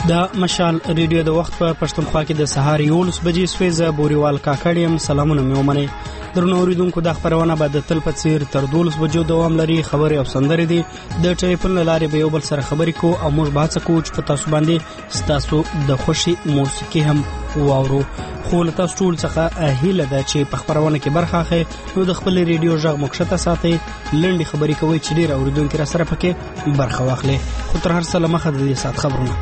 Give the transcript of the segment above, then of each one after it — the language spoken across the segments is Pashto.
د مشال ریډیو د وخت په پښتونخوا کې د سهار 11 بجې سويزه بوريوال کاکړیم. سلامونه مې ومنئ. درنو اوریدونکو د خبرونه بعد د تل په څیر تر 12 بجو دوام لري. خبري او سندري دي د ټلیفون لارې به یو بل سره خبرې کو او موږ به څه کوو چې په تاسو باندې ستاسو د خوشي موسیقي هم واورو. خو له تاسو ټول څخه هیله ده چې په خبرونه کې برخه اخلئ نو د خپل ریډیو غږ مخشته ساتئ. لنډي خبرې کوي چې ډیر اوریدونکو را سره پکې برخه واخلي. خو تر هر څه لمخه د دې سات خبرونه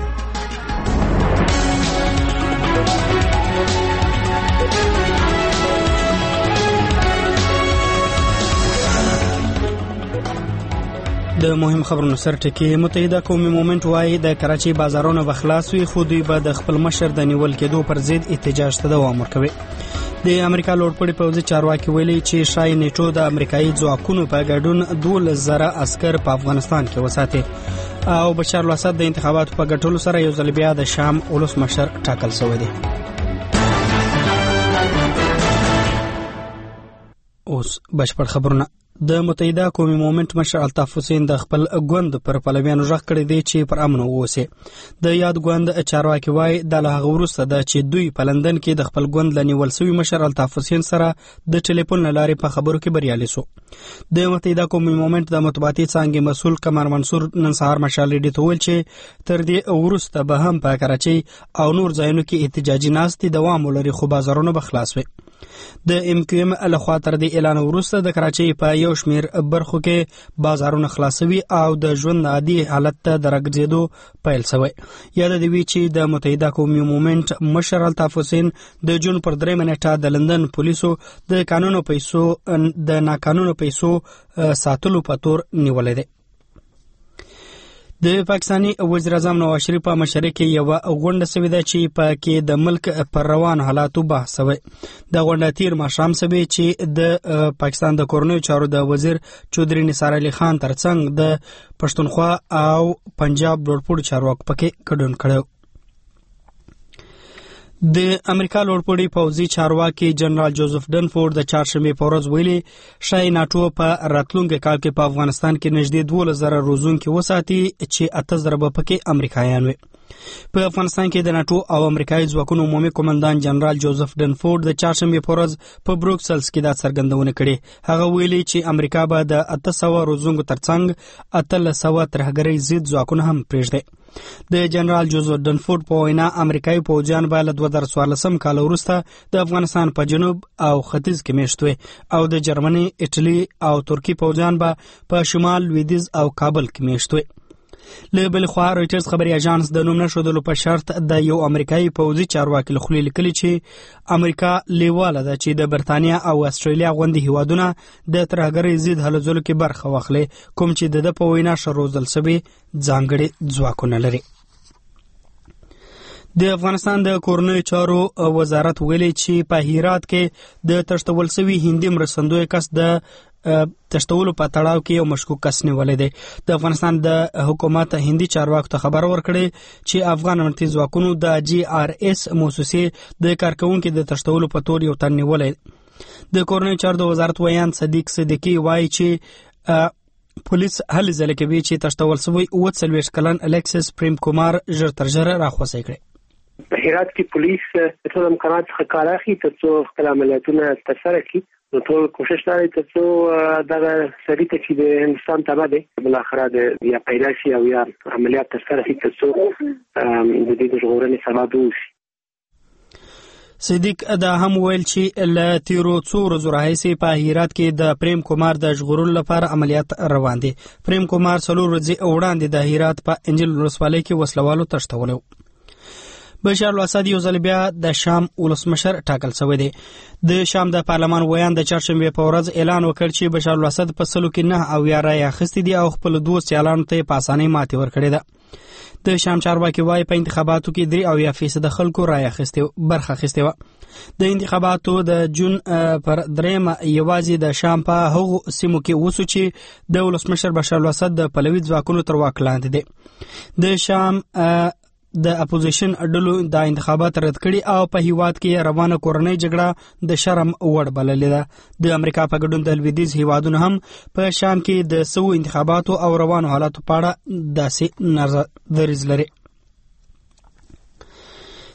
د مهم خبرونو سر ټکی. متحده قومي مومنت وايي د کراچي بازارونو بخلاص وي خو دوی به د خپل مشر د نیول کېدو پر ضد احتجاج ته دوام ورکوي. د امریکا لوړپوړي پوځي چارواکي ویلي چې شای نیټو د امریکایي ځواکونو په ګډون 12,000 عسكر په افغانستان کې وساتي او بشار الاسد د انتخاباتو په ګټلو سره یو ځل بیا د شام ولس مشر ټاکل شوی دی. اوس بشپړ خبرونه. د متحده قومي مومنت مشر الطاف حسین د خپل ګوند پر پلویانو ژغ کړی دی چې پر امن ووسي. د یاد ګوند چارواکي وای د له غورسته د چې دوی په لندن کې د خپل ګوند لنیول سوی مشر الطاف حسین سره د ټلیفون لارې په خبرو کې بریالي سو. د متحده قومي مومنت د مطبوعاتي څنګه مسؤل قمر منصور نن سهار مشال ډی ته ویل چې تر دې ورسته به هم په کراچي او نور ځایونو کې احتجاجي ناستې دوام ولري خو بازارونه به خلاص وي. د ام کیو ام لخوا تر دې اعلان وروسته د کراچي په یو شمیر برخو کې بازارونه خلاصوي او د ژوند عادي حالت ته درګرځېدو پیل شوی. یاد دی چې د متحده قومي مومنت مشر الطاف حسین د جون پر 3 منټه د لندن پولیسو د ناقانونو پیسو ساتلو په تور نیولې ده. د پاکستاني وزیر اعظم نواز شریف په مشرۍ کې یو غونډه سوي ده چې په کې د ملک پر روان حالاتو بحث شوی. د غونډه تیر ماښام سوي چې د پاکستان د کورنیو چارو د وزیر چودري نثار علي خان ترڅنګ د پښتونخوا او پنجاب لوړپوړي چارواکو پکې ګډون کړو. د امریکا لوړپوړي پوځي چارواکي جنرال جوزف ډنفورد د چهارشنبه په ورځ ویلي شای ناتو په راتلونکي کال کې په افغانستان کې نږدې 12,000 روزونکي وساتي چې 8,000 به پکې امریکایان وي. په افغانستان کې د ناتو او امریکایي ځواکونو عمومي قومندان جنرال جوزف ډنفورد د چهارشنبه په ورځ په بروکسلز کې دا څرګندونه کړې. هغه ویلي چې امریکا به د 800 روزونکو ترڅنګ 800 ترهګرۍ ضد ځواکونه هم پرېږدي. د جنرال جوزف ډنفورد په وینا امریکایي پوځیان به له 2014 کال وروسته د افغانستان په جنوب او ختیځ کې میشت وي او د جرمني، ایټالي او ترکی پوځیان به په شمال، لویدیځ او کابل کې میشت وي. له بل خوا رويټرز خبري اژانس د نوم نشودلو په شرط د یو امریکایي پوځي چارواکي لخوا لیکلي چې امریکا لیواله ده چې د برتانیا او استرالیا غوندي هیوادونه د ترهګرۍ ضد هلو ځلو کې برخه واخلي کوم چې د په وینا شروزل سوي ځانګړي ځواکونه لري. د افغانستان د کورنیو چارو وزارت ویلي چې په هرات کې د تشتول سوي هندي مرستندوی کس د تشتولو په تړاو کې یو مشکوک کس نیولې دی. د افغانستان د حکومت هندي چارواکو ته خبر ورکړي چې افغان امنیتي ځواکونو د GRS موسسې د کارکونکو د تشتولو په تور یو تن نیولې. د کورنیو چارو د وزارت ویان صدیق صدیقی وایي چې پولیس هلې ځلې کوي چې تشتول سوی 40 کلن الیکسس پریم کومار ژر تر ژره راخوسي کړي. په هرات کې پولیس ټول امکانات څخه کار اخلي ترڅو خپل عملیاتونه ترسره کړي. نو ټول کوشش لري ترڅو دا سړی ته چې د هندستان تابع دی بل اخره د یا پیدا شي او یا عملیات ترسره شي ترڅو د دې د ژغورنې سبب وشي. صدیق دا هم ویل چې له تیرو څو ورځو راهیسې په هرات کې د پریم کومار د ژغورلو لپاره عملیات روان دي. پریم کومار 4 ورځې وړاندې د هرات په انجل ولسوالۍ کې وسلوالو تشتولو. بشار الاسد یو ځل بیا د شام ولسمشر ټاکل شوی دی. د شام د پارلمان ویان د چهارشنبه په ورځ اعلان وکړ چې بشار الاسد په سلو کې 9 او 11 اخیستي دي او خپل دوه سیالانو ته په اسانۍ ماتې ورکړې ده. د شام چارواکي وايي په انتخاباتو کې 3% خلکو رای برخه اخیستې وه. د انتخاباتو د جون پر 3 یوازې د شام په هغو سیمو کې وسو چې د ولسمشر بشار الاسد د پلوي ځواکونو تر واک لاندې دي. د شام د اپوزیشن ډلو د انتخابات رد کړي او په هیواد کې روانه کورنۍ جګړه د شرم وړ بللې ده. د امریکا په ګډون د لویدیځ هیوادونو هم په شام کې د سوو انتخاباتو او روانو حالاتو په اړه داسې نظریز لري.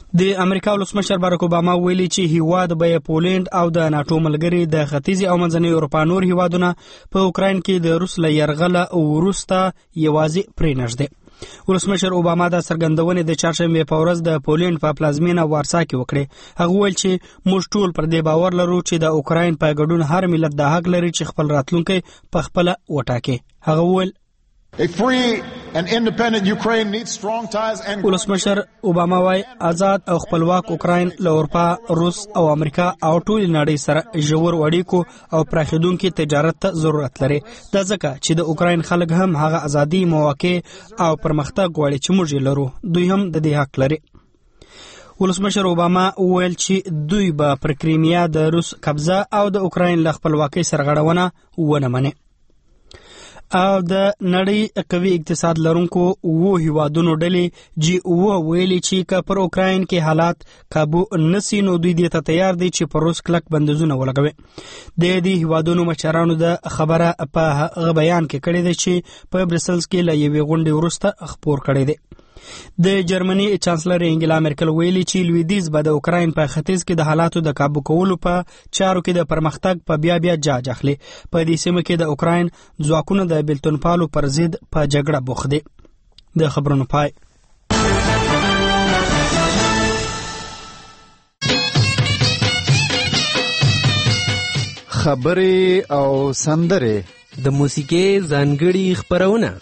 د امریکا ولسمشر باراک اوباما ویلي چې هیواد به پولند او د ناتو ملګري د ختیځي او منځنۍ اروپا نور هیوادونه په اوکراین کې د روس له یرغله وروسته یوازې پرېنږدي. ولسمشر اوباما د څرګندونې د چهارشنبې په ورځ د پولند په پلازمینه وارسا کې وکړې. هغه ویل چې موږ ټول پر دې باور لرو چې د اوکراین په ګډون هر ملت د حق لري چې خپل راتلونکی په خپله وټاکي. هغه ویل A free and independent Ukraine needs strong ties and ولسمشر اوباما وايي آزاد او خپلواک اوکراین له اروپا، روس او امریکا او ټول نړۍ سره ژور اړیکو او پراخېدونکي تجارت ته ضرورت لري. دا ځکه چې د اوکراین خلک هم هغه ازادي، مواقع او پرمختګ غواړي چې موږ یې لرو. دوی هم د دې حق لري. ولسمشر اوباما ویل چې دوی به پر کریمیا د روس قبضه او د اوکراین له خپلواکۍ سرغړونه ونه مني. او د نړۍ قوي اقتصاد لرونکو هیوادونو ډلې جی ویلي چې که پر اوکراین کې حالات قابو نسی نو دوی دې ته تیار دي چې پر روس کلک بندیزونه ولګوي. د دې هیوادونو مشرانو د خبره په بیان کې کړې ده چې په برسلز کې له یوې غونډې وروسته خپور کړی دی. د جرمني چانسلر انګلا مرکل ویلي چې لویدیځ به د اوکراین په ختیځ کې د حالاتو د قابو کولو په چارو کې د پرمختګ په بیا جاج اخلي. په دې سیمه کې د اوکراین ځواکونه د بیلتونپالو پر ضد په جګړه بوخت دي. د خبرونو پای. خبرې او سندرې د موسیقي ځانګړي خبرونه.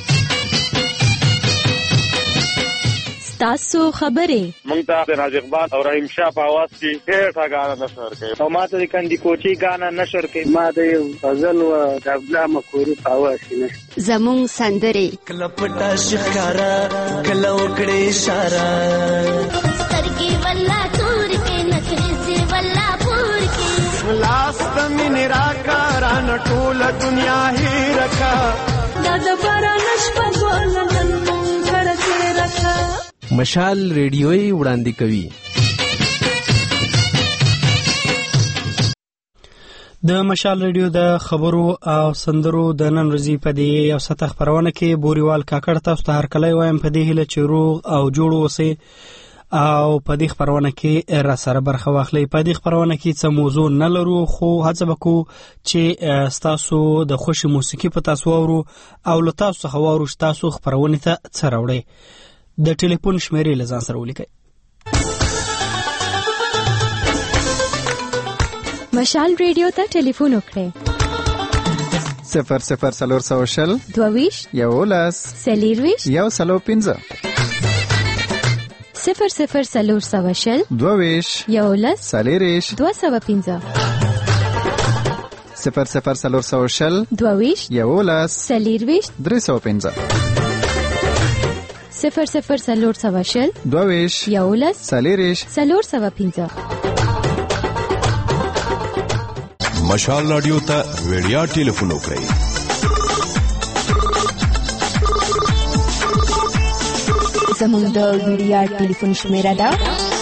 تاسو خبرې مونږ ته د ناز اقبال او رحیم شاه په आवाज کې ډېر غاڼه نشر کوي او ما ته د کندي کوچي غاڼه نشر کوي. ما د غزل او د ابلا مکوري په आवाज کې زمون سندرې کله پټا شکارا کله وکړې اشاره سترګې ولا تور کې نخرې ولا پور کې لاس تمن راکاران ټول دنیا هی رکھا د باران شپه ګولن کړه رکھا. مشال ریډیوي وړاندې کوي. د مشال ریډیو د خبرو او سندرو د نن ورځې په دې یو سطح خبرونه کې بوريوال کاکړ تاسو ته هر کله وایم په دې هله چې روغ او جوړ اوسئ او په دې خبرونه کې را سره برخه واخلئ. په دې خبرونه کې څه موضوع نه لرو خو هڅه وکړو چې تاسو د خوشي موسیقي په تاسو اورو او له تاسو څخه واورو چې تاسو خبرونه ته څه راوړئ. د ټلیفون شمیرې له ځان سره ولیکئ. مشال ریډیو ته ټلیفون وکړئ 0040 22 11 40 105 0040 22 11 40 205 0040 22 11 40 305 0040 22 11 40 405. مشال رادیو ته ویډیا ټلیفون وکړئ 0 زموږ د ویډیا ټلیفون شمیره ده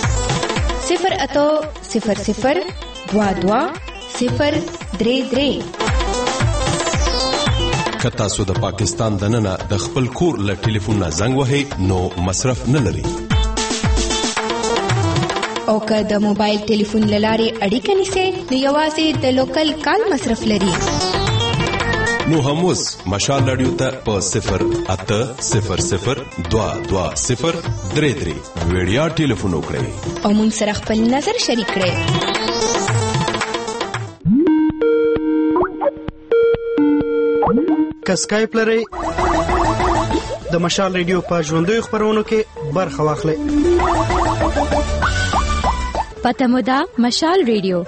0800022 که تاسو د پاکستان دننه د خپل کور له ټلیفون نه زنګ وهئ نو مصرف نه لري او که د موبایل ټلیفون لارې اړیکه نیسئ نو یوازې د لوکل کال مصرف لري. نو هم اوس مشال رادیو ته په 0800022 ویډیا ټلیفون وکړئ او موږ سره خپل نظر شریک کړئ. که سکایپ لرئ د مشال ریډیو په ژوندیو خبرونو کې برخه واخلئ. پته مو ده مشال ریډیو.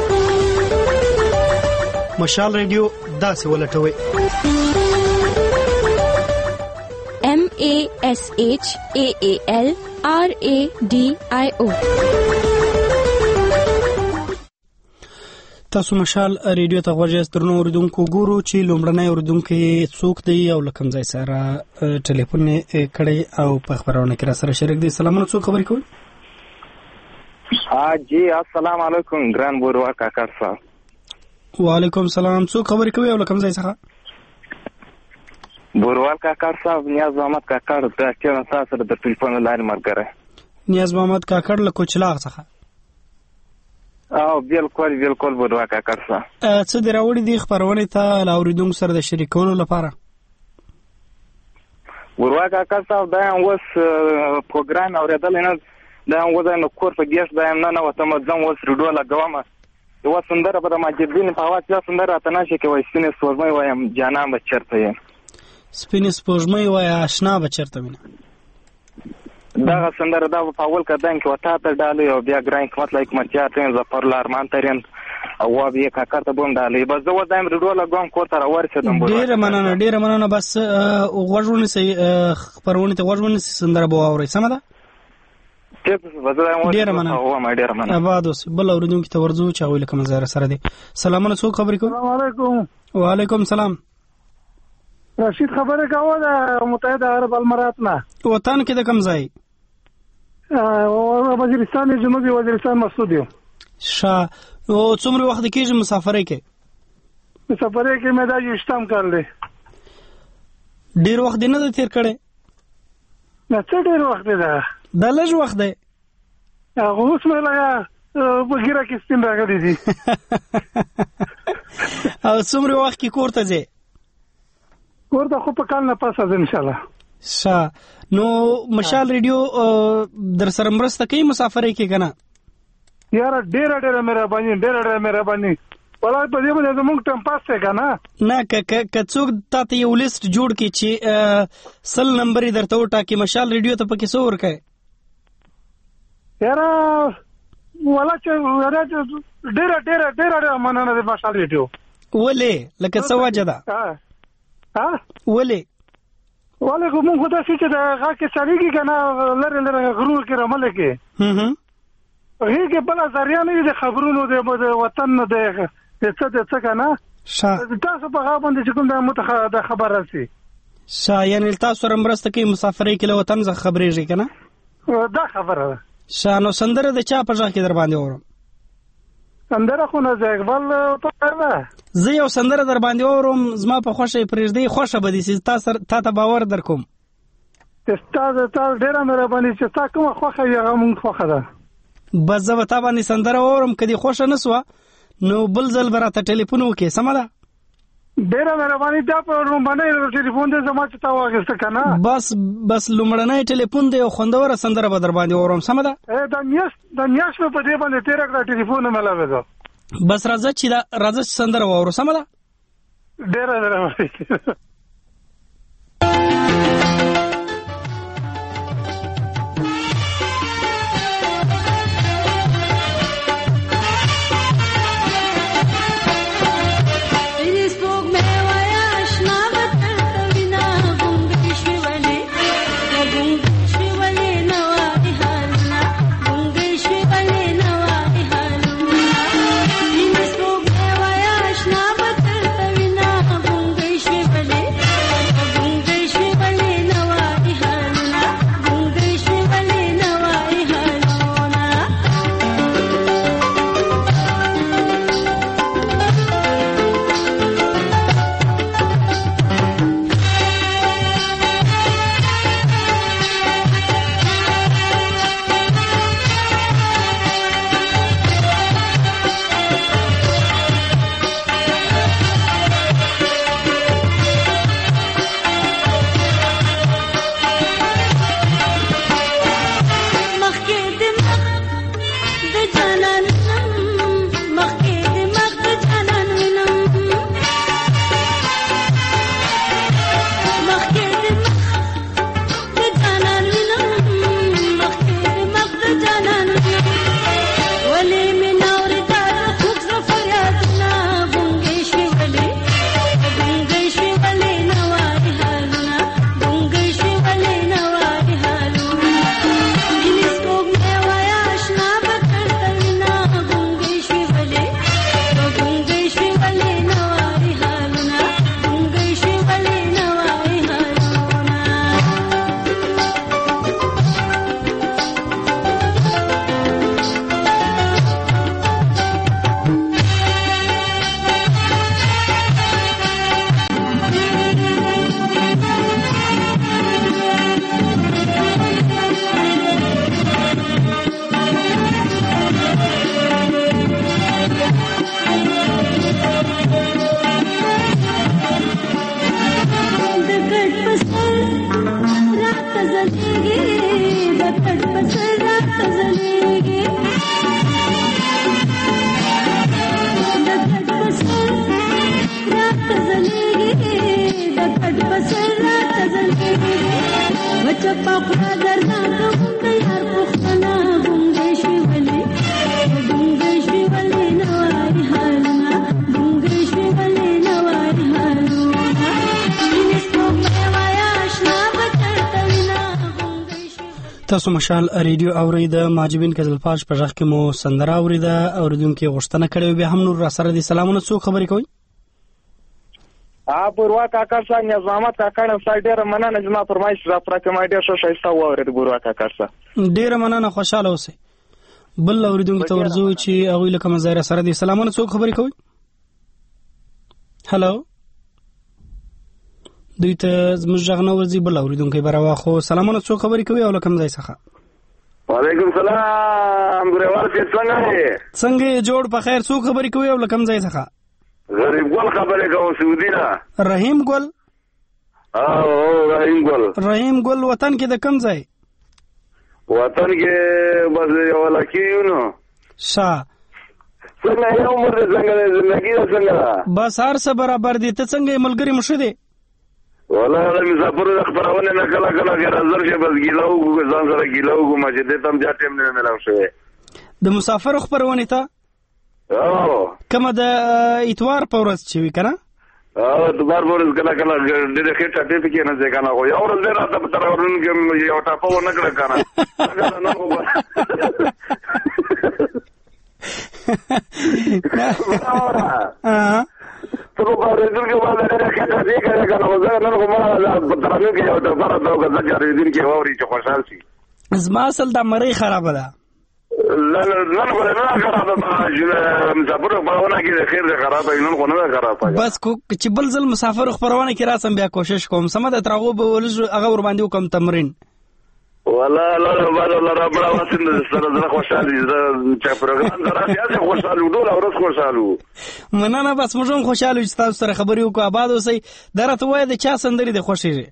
مشال ریډیو داسې ولټوئ MASHAALRADIO. تاسو مشال ریډیو ته غوږ یاست. درنو اوریدونکو ګورو چې لومړنی اوریدونکی څوک دی او له کوم ځای سره ټلیفون کړی او په خبرونه کې را سره شریک دی. سلامونه، څوک خبرې کوي؟ جی السلام علیکم ګران بوروا کاکړ صاحب. وعلیکم السلام، څوک خبرې کوي او له کوم ځای څخه؟ بوروال کاکړ صاحب نیاز احمد کاکړ د چا تاسو د ټلیفون لارې مرګره. نیاز محمد کاکړ له کوچلاغ څخه. او بالکل بودوا کاکړ صاحب. څه دی راوړي دي خبرونه ته له اوریدونکو سره د شریکولو لپاره؟ بودوا کاکړ صاحب دا اوس پروګرام اوریدل نه دا اوس نو کور په ګیس دا نه وته مزم اوس ریډیو لګوم. یو سندره په ماجدین په اواز یا سندره تناشه کې وای سپینې سپوږمۍ وایم جانان بچرته یې. سپینې سپوږمۍ وای آشنا بچرته وینه. دا سندره دا په اول کدان کې وتا ته ډالې او بیا ګران حکمت لایک مرچا ته زفر لارمان ترين او بیا کاکړ ته بوم ډالې بس زه وایم ریډیو لګوم کو تر ورسېدم. ډیره مننه بس غوږونه سي خبرونه ته غوږونه سندره بو اوري سم ده. ډیره مننه آباد اوس بل اوریدونکو ته ورځو چې ویل کوم زاره سره دي. سلامونه څوک خبرې کوم؟ السلام علیکم. وعلیکم السلام. رشید خبره کوم د متحده عرب امارات نه. وطن کې د کوم ځای؟ وزیرستان جنوبي وزیرستان مسعود یو. شا او څومره وخت کېږي مسافرې کې؟ مسافرې کې مې دا یشتم کړل. ډیر وخت نه تیر کړي؟ نه څه ډیر وخت ده. دا لږ وخت دی. اوس مې لګا بغیره کې سپین راغلي دي. او څومره وخت کې کور ته ځې؟ کور ته خو په کال نه پاسه ان شاء الله. نو مشال ریډیو در سره مرسته کوي مسافرې کې کنه؟ یاره ډېر مهرباني ولای په دې باندې زموږ ټیم پاس ته کنه. نه که څوک تاسو یو لیست جوړ کړي چې 100 نمبر درته وټاکي مشال ریډیو ته پکې څو ورکه؟ یاره ولا چې ډېر مننه د مشال ریډیو. ولې لکه څه وجه ده؟ ولې کوم خدای چې دا غاکه سړیږي کنه لره غرور کې رمل کې هیڅ بل ځریان نه د خبرونو د وطن نه د څه کنه تاسو په غو باندې کوم د خبر راسي یعنی تاسو سره مرسته کوي مسافرې کې له وطن څخه خبرېږي کنه دا خبره نو سندره د چا په ځای کې در باندې اورم؟ سندره خو نه اقبال په زه یو سندره در باندې اورم زما په خوښه پرېږدي خوښه به دي چې تا ته باور در کوم. تاسو ډېره مهرباني چې تاسو کومه خوښه یې موږ خوښه ده. بس زه به تا باندې سندره اورم کدي خوښه نه سوه نو بل ځل به راته ټلیفون وکړې سمه ده؟ ډېره مهرباني دا په لومړنی ټلیفون دی زما چې تا واخیسته که نه بس لومړنی ټلیفون دی او خوندوره سندره به در باندې اورم سمه ده؟ د میاشت په دې باندې تېره کړه ټلیفون ملاوېده. بس راځه چې سندره واورو سمه ده؟ ډېره مهرباني. Bale تاسو مشال ریډیو اورید ماجبین کزل پاش په ځخ کې مو سندره اوریده اوریدونکو غوښتنه کړې به هم نور را سره دي سلامونه څو خبرې کوي بوروا کاکا صاحب نظامت کاکا نه ډېر مننه زما فرمایش را پر کومه ډېر شایسته واورید بوروا کاکا صاحب ډېر مننه خوشاله اوسئ بل اوریدونکو ته ورځو چې هغه لکه مزایره سره دي سلامونه څو خبرې کوي هالو دوی ته زموږ ځغ نه ورځي بل اوریدونکو براواخو سلامونه څو خبرې کوي او لکه مزای څخه وعلیکم سلام ګریوال څنګه جوړ په خیر څو خبرې کوي او لکه مزای څخه غریب ګل خبرې کوم سعودي نه رحیم ګل رحیم ګل وطن کې د کم ځای وطن کې بس یو لکیونو څنګه یو عمر څنګه زندگی څنګه بس هر څه برابر دي ته څنګه ملګری مشه دي والله د مسافر د خبرونه نه کله کله غرض شه بس ګیلاو ځان سره ګیلاو ما چې دې تم بیا ټیم نه ملاو شوی د مسافر خبرونه ته کومه د اتوار په ورځ چې وی کنه اتوار په ورځ کله کله ډېر ښه ټاټې پکې نه ځای کنه یو ورځ نه راته په ترورن کې یو ټاپو نه کړ کنه تو په ورځ کې باندې راکټه دې کنه وزه نه کومه په ترورن کې یو ټاپو راته ځکه دې کې ووري چې خوشحال شي زما اصل د مری خراب ده لا خرابه مسافر خبرونه کې خیر ده خرابه نن خو نه خرابه بس چې بل ځل مسافر خبرونه کې راسم بیا کوشش کوم سمه د ترغو به ولز هغه ور باندې کوم تمرین والله لا رب واسن سره خوشاله چې پروګرام دراسه خوشاله ډول اورس خوشاله مننه بس موږ هم خوشاله چې تاسو سره خبرې وکړو آباد اوسئ درته وای د چا سندري د خوشیږي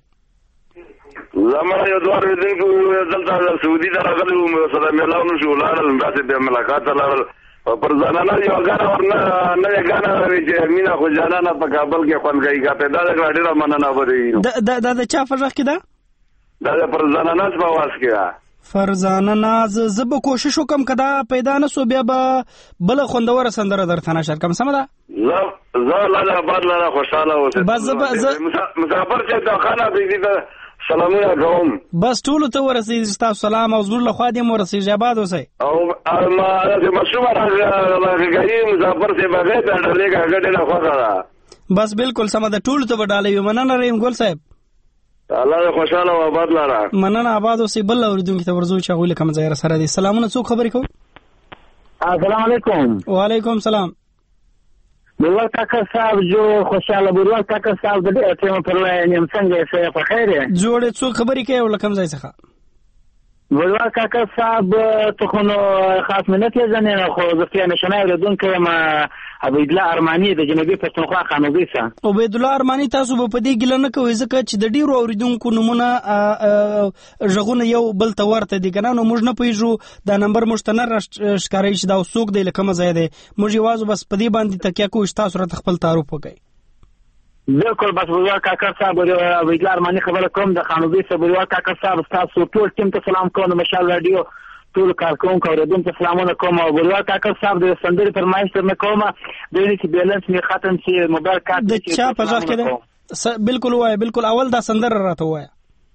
زموږ یو دوه ورځې دلته سعودي درغلو سره ملاونو شو لاړل داسې به ملاقات لاړل پر ځانانه یو غاڼه ورنه نه غاڼه چې مینا خو ځانانه په کابل کې خوانګي کاته دا ډېر مننه وره دا چا فرق کې دا پر ځانانه په واس کې فرزانه زب کوشش وکم کدا پیدا نه سو بیا به بل خوندور سندره درته نشر کم سم ده زه لا بعد لا خوشاله اوسه بس مسافر چې دا خانه دې سلامونه کوم بس ټول ته ورسېږي تاسو سلام او زموږ له خوا دې ورسېږي آباد اوسئ او ما د مشومه راغی مسافر څخه بغیر د ډلې غړې نه خوښه بس بالکل سم ده ټول ته وډالې مننه رحیم ګل صاحب الله خوشاله او آباد لاره مننه آباد اوسئ بل اوریدونکو ته ورزو چې غوښله کوم ځای سره دي سلامونه څوک خبرې کوم السلام علیکم وعلیکم سلام بلوال کاکا صاحب جو خوشاله بلوال کاکا صاحب د دې ټیم پر لاینم څنګه یې په خیر جوړې څو خبرې کوي ولکم ځای څخه بلوال کاکا صاحب ته خو نو خاص منت یې ځنه خو ځکه نشنای ردونکو ما عبید الله ارمانی د جنوبي پښتونخوا خانوزي سره عبید الله ارمانی تاسو په دې ګل نه کوي ځکه چې د ډیرو اوریدونکو نمونه ژغونه یو بل ته ورته دي کنه نو موږ نه پیژو دا نمبر مشتنر ښکارای شي دا وسوک دی لکه مزه دی موږ یوازې بس په دې باندې تکیه کوو چې تاسو راته خپل تعارف وکړئ بالکل بس بلوال کاکا صاحب عبید الله ارمانی خبره کوم د خانوزي سره بلوال کاکا صاحب تاسو ټول ټیم ته سلام کوم مشال رادیو ټول کارکونکو اوریدونکو ته سلامونه کوم او بلوال کاکا صاحب د سندري فرمایش تر نه کوم د دې چې بیلانس می ختم شي موبایل کارت د چا په ځخ کې بالکل وای بالکل اول دا سندره راته وای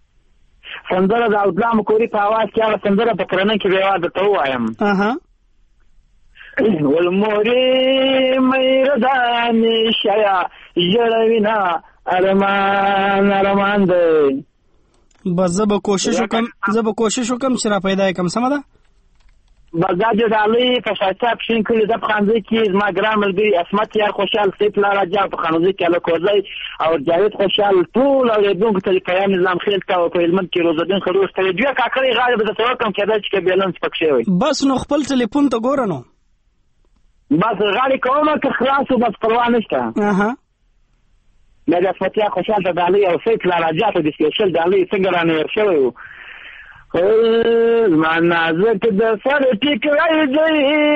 سندره د اودلام کوری په आवाज کې سندره په کرنه کې به واده ته وایم والموري ميرداني شيا جلوینا ارمان دے بس زب کوشش وکم چې را پیدا کم سم ده بازار ډالۍ په شاته پښین کړي د خانځي کې ما ګرام ملګری اسمت یار خوشحال سیف لاره جا په خانځي کې له کوزي او جاوید خوشحال ټول او دونکو ته قیام نظام خیل تا او په علم کې روزدين خروج ته دوی کاکړي غالب د توکم کېدل چې بیلانس پکښې وي بس نو خپل ټلیفون ته ګورنو بس غالي کومه که خلاص بس پروا نشته مې د اسمت یار خوشحال ته ډالۍ او سیف لاره جا ته د سپیشل ډالۍ څنګه رانه ورشوي ما نازک د سر ټیکړای دی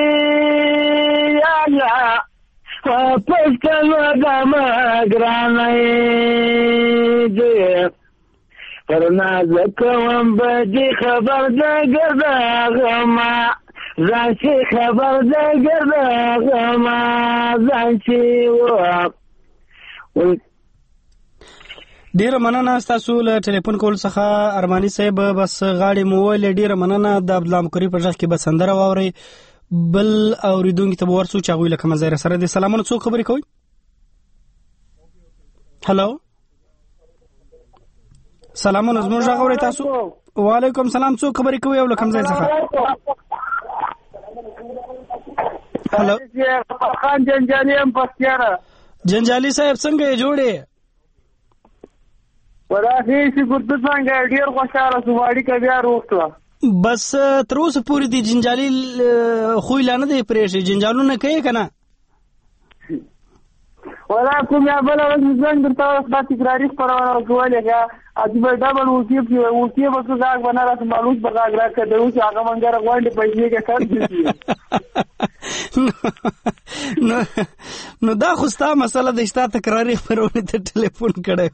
یا لا پښتنو د ما ګرانای دی پرنازکوم بدی خبر ده گرداغما ځانچې خبر ده گرداغما ځانچې ډیره مننه ستاسو له ټلیفون کول څخه ارماني صاحب. بس غاړې مو ویلې ډیره مننه. د عبدالله مکري په ژغ کې به سندره واورئ. بل اوریدونکي ته به ورسو چې هغوی له کومه ځای سره دي. سلامونه، څوک خبرې کوئ؟ هلو، سلامونه، زموږ غږ اورئ تاسو؟ وعلیکم سلام، څوک خبرې کوئ او له کوم ځای څخه؟ هلو، خان جنجالي هم پستیاره. جنجالي صاحب څنګه یې جوړې؟ وراسې شکر ته څنګه ډېر خوشحاله شوم، اړیکه بیا روغ بس تر اوسه پورې د جنجالي خوی لا نه دی پرېښی. جنجالونه کوي که نه؟ ولا کوم یا بله ورځ مې زنګ درته دا تکراري خپرونه ورکولې که عجیبه ډبل وکیب چې وکیب به څه غږ به نه راسم معلوچ به غږ راکړه د اوس هغه منګره غونډې پیسې که کړ نو دا خو ستا مسله ده چې تا تکراري خپرونې ته ټلیفون کړی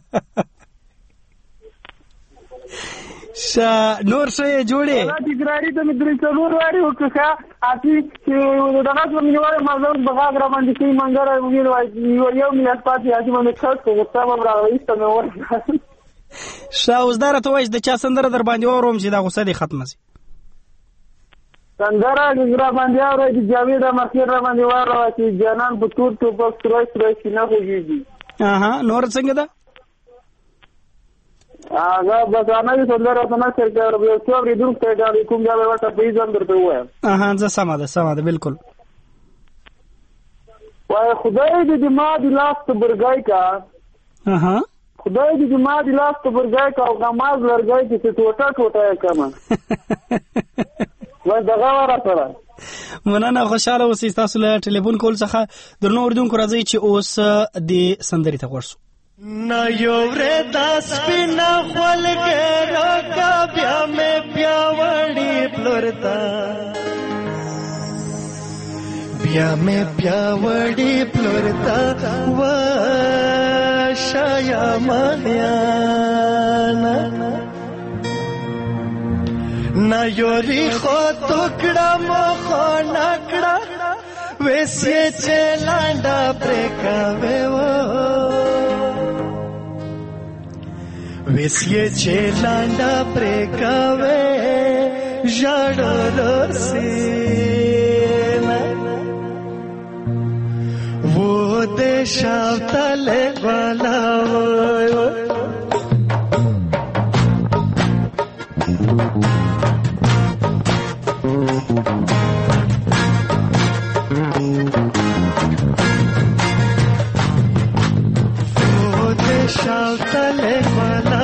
نور څه یې جوړې؟ تکراري ته مې درې څلور وارې وکړه اصلي چې دغه څه مې وایي مازور به غږ را باندې کوي منګره یو میاشت پاتې هسې به مې کټ کړو غصه به م راوایسته مې ورکړه. اوس دا راته وایي چې د چا سندره در باندې واورم چې دا غصه دې ختمه شي؟ سندره را باندې واوروئ چې جاوید احمدخېل را باندې واوروه چې جانان په تور ټوپک سروی سروی سینه خوږېږي. نور څنګه ده؟ هغه بس نوې سندره ورته نه شي کولی، یو څو اورېدونکو ته یې ډالۍ کوم بیا به یې ورته په هېڅ هم درته ووایم. زه سمه ده بلکل. وایي خدای دې د ما د لاس ته برګی کا، خدای دې د ما د لاس ته برګی کا او غماز لرګی کې چې ټوټه ټوټه یې کړمه. بس دغه وره سره مننه، خوشحاله اوسئ. ستاسو له ټلیفون کول څخه درنو اورېدونکو راځئ چې اوس دې سندرې ته غوږ شو. نہ یوره دا سپینا خولګرو کا بیا مې پیاوړی پلورتا، بیا مې پیاوړی پلورتا و شایا مهیانا نہ یوري خو ټوکړه مخ نکړه وېسې چې لانډا پرکاوي و ویسیه چه لاندا پریکاوه جاڑو رسینا وہ دیشاو تلے والا وہ دیشاو تلے والا